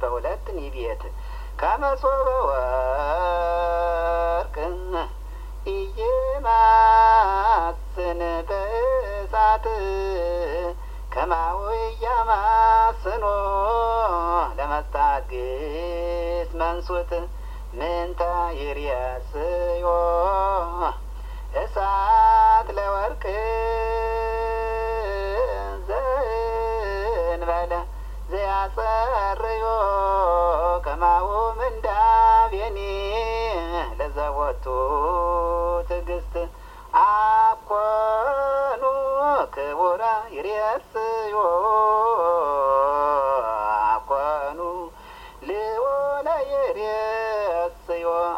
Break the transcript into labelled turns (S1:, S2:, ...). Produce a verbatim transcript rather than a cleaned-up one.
S1: በሁለት ኒቤት ከመሶበ ወርቅ ኢየማስን በእሳት ከማሁ ኢያማስኖ ለመታግስ መንሱት ምንተ ይርየስዮ እሳት ለወርቅ ዘእንበለ ዘያጸርዮ ከማሁ ምንዳቤኒ ለዘቦቱ ትዕግስት አኮኑ ክቡራ ይርየስዮ